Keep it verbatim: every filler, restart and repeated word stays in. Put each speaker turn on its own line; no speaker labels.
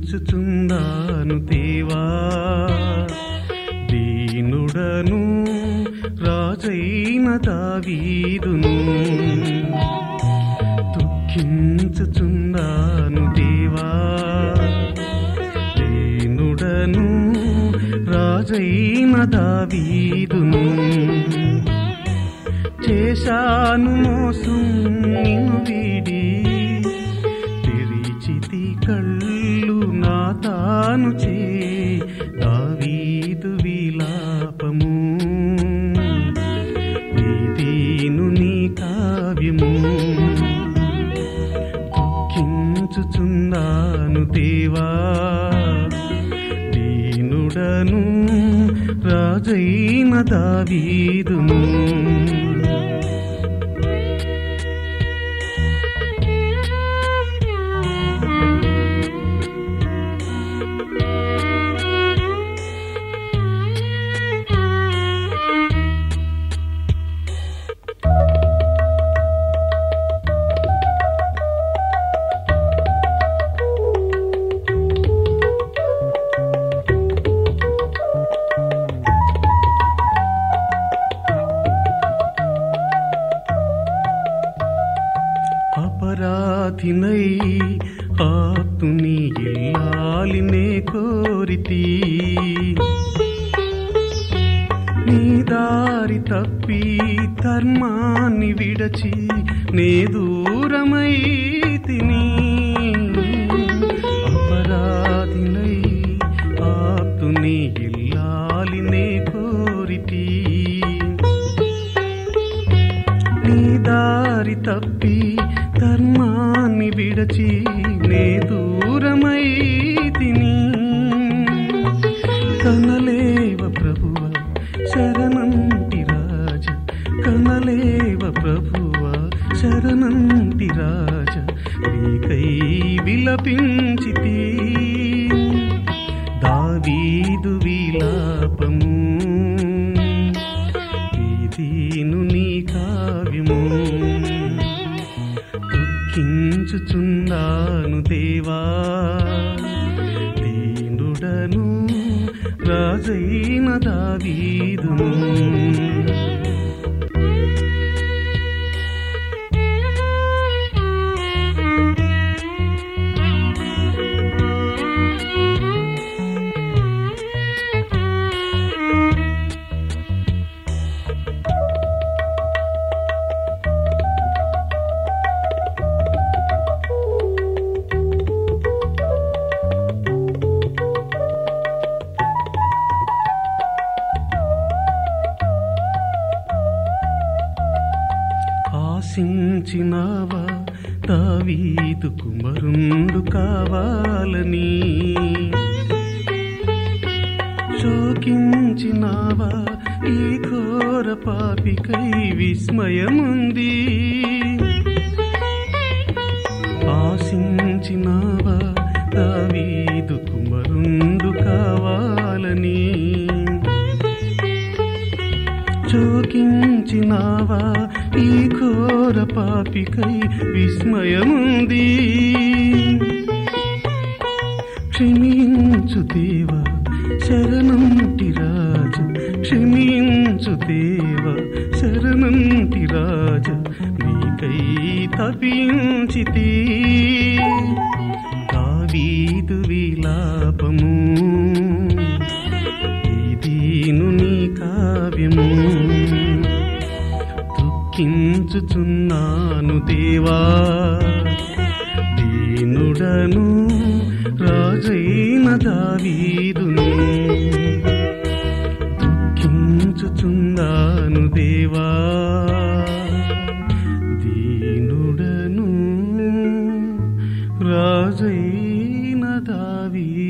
దుఃఖించుచున్నాను దేవా, దీనుడను రాజైన దావీదును. దుఃఖించుచున్నాను దేవా, దీనుడను రాజైన దావీదును. చేశాను మోసం నిన్ను వీడి, తెరిచితి కళ్ళు నా తాను చే. దావీదు విలాపము ఇదేను నీ కావ్యము. దుఃఖించుచున్నాను దేవా, దీనుడను రాజైన దావీదును. అపరాధినై ఆప్తుని ఇల్లాలినే కోరితి, నీ దారి తప్పి ధర్మాన్ని విడచి నే దూరమై తిని. అపరాధినై ఆప్తుని ఇల్లాలినే కోరితి, నీ దారి తప్పి ధర్మాన్ని విడచి నే దూరమై తిని. కనలేవ ప్రభువ శరణంటి రాజ, కనలేవ ప్రభువ శరణంటి రాజ. నీకై విలపించితి దావీదు విలాపము ఇదేను నీ కావ్యము. దుఃఖించుచున్నాను దేవా, దీనుడను రాజైన దావీదును. ఆశించినావా దావీదు కుమారుండు కావాలని, శోకించినావా ఈ ఘోర పాపికై విస్మయముంది. ఆశించినావా దావీదు కుమారుండు కావాలని, శోకించినావా ఈ ఘోర పాపికై విస్మయముంది. క్షమించు దేవా శరణంటి రాజ, క్షమించు దేవా శరణంటి రాజ. నీకై తపించితి దావీదు విలాపము ఇదేను నీ కావ్యము. దుఃఖించుచున్నాను దేవా, దీనుడను రాజైన దావీదును. దుఃఖించుచున్నాను దేవా, దీనుడను రాజైన దావీదును.